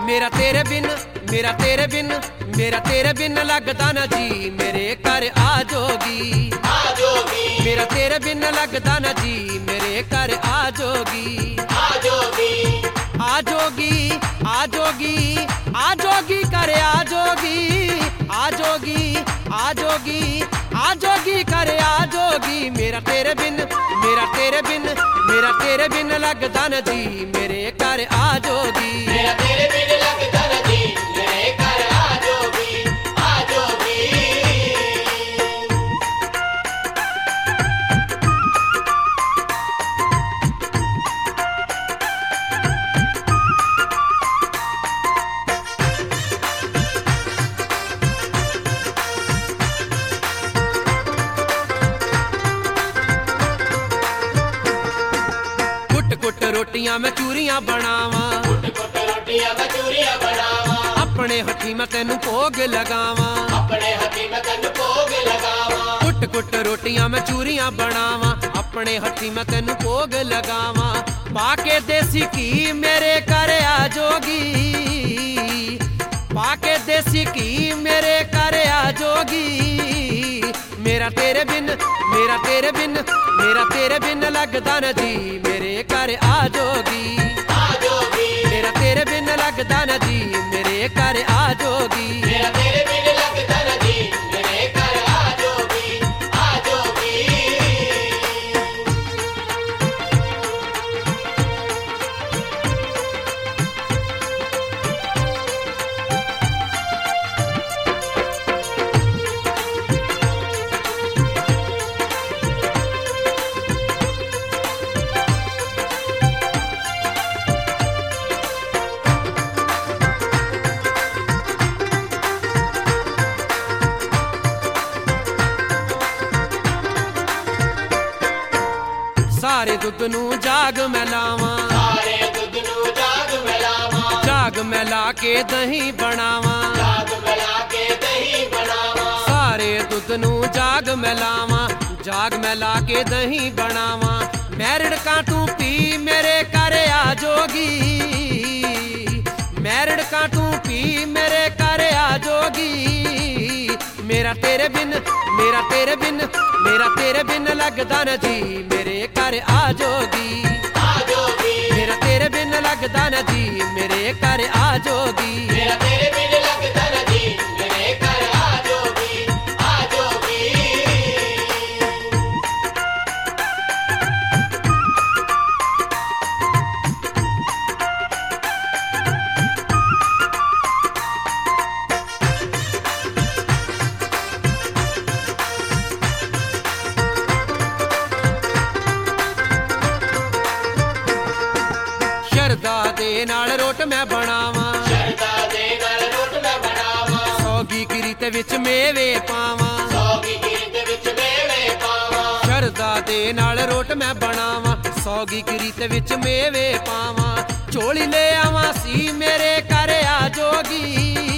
मेरा तेरे बिन मेरा तेरे बिन मेरा तेरे बिन लगदा ना जी मेरे घर आ जोगी मेरा तेरे बिन लगदा ना जी मेरे घर आ जोगी आ जोगी आ जोगी आ जोगी कर आ जोगी आ जोगी आ जोगी आ जोगी कर आ जोगी मेरा तेरे बिन मेरा तेरे बिन मेरा तेरे बिन लगदा ना जी मेरे घर आ जोगी मेरा तेरे बिन लगदा ना जी मेरे घर आ जोगी आ जोगी। कुट रोटियां मैं चूरियां बनावा कुट रोटियां मैं चूरियां बनावा अपने हथी मैं तेनू भोग लगावा अपने हथी मैं तेनू भोग लगावा कुट रोटियां मैं चूरियां बनावा अपने हथी मैं तेनू भोग लगावा पाके देसी घी मेरे घर आ जोगी पाके देसी घी मेरे घर आ जोगी मेरा तेरे बिन मेरा तेरे बिन मेरा तेरे बिन लगदा ना जी मेरे घर आ जोगी मेरा तेरे बिन लगदा ना जी मेरे घर आ जोगी मेरा तेरे बिन लगदा ना जी मेरे घर आ जोगी आ जोगी। सारे दुध नू जाग मैं लावा सारे दुध नू जाग मैं लावा जाग मैं ला के दही बनावा जाग मैं ला के दही बनावा सारे दुध नू जाग मैं लावा जाग मैं ला के दही बनावा मैं रिड़का तू पी मेरे घर आ जोगी मैं रिड़का तू पी मेरे घर आ जोगी मेरा तेरे बिन मेरा तेरे बिन मेरा तेरे बिन लगदा ना जी मेरे घर आ जोगी मेरा तेरे बिन लगदा ना जी मेरे घर आ जोगी मेरा तेरे बिन लगदा ना जी मेरे घर आ जोगी आ जोगी। शरदा दे नाल रोट मैं बनावा शरदा दे नाल रोट मैं बनावा सौगी गिरीत विच मेवे पावा सौगी गिरद विच मेवे पावा शरदा दे नाल रोट मैं बनावा सौगी गिरीत विच मेवे पावा चोली ले आवा सी मेरे घर आ जोगी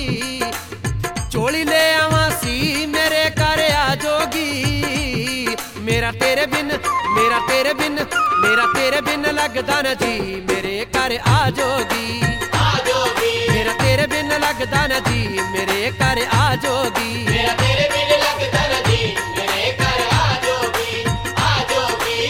चोली ले आवा सी मेरे घर आ जोगी मेरा तेरे बिन मेरा तेरे बिन मेरा तेरे बिन लगदा ना जी मेरे घर आ जोगी मेरा तेरे बिन लगदा ना जी मेरे घर आ जोगी मेरा तेरे बिन लगदा ना जी मेरे घर आ जोगी आ जोगी।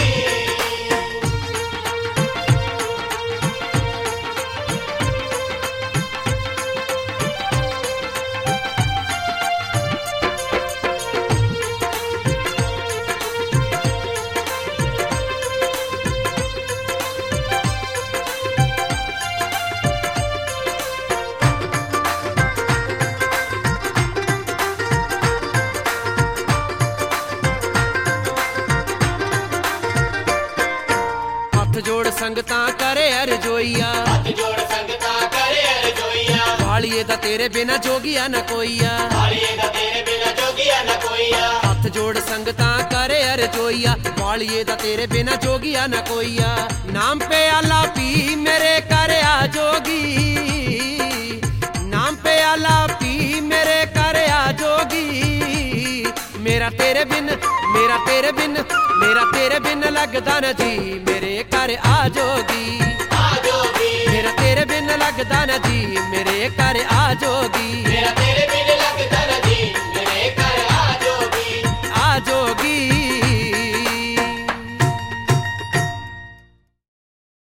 जोड़ संगतां करे अरजोइया हथ जोड़ संगतां करे अरजोइया वालिए दा तेरे बिना जोगिया न कोइया वालिए दा तेरे बिना जोगिया न कोइया हथ जोड़ संगतां करे अरजोइया वालिए दा तेरे बिना जोगिया न कोइया नाम पे आला पी मेरे घर आ जोगी नाम पे आला पी मेरे घर आ जोगी मेरा तेरे बिन मेरा तेरे बिन मेरा तेरे बिन लगदा ना जी मेरे घर आ जोगी मेरा तेरे बिन लग ਲੱਗਦਾ ਨਾ ਜੀ ਮੇਰੇ ਘਰ ਆ ਜੋਗੀ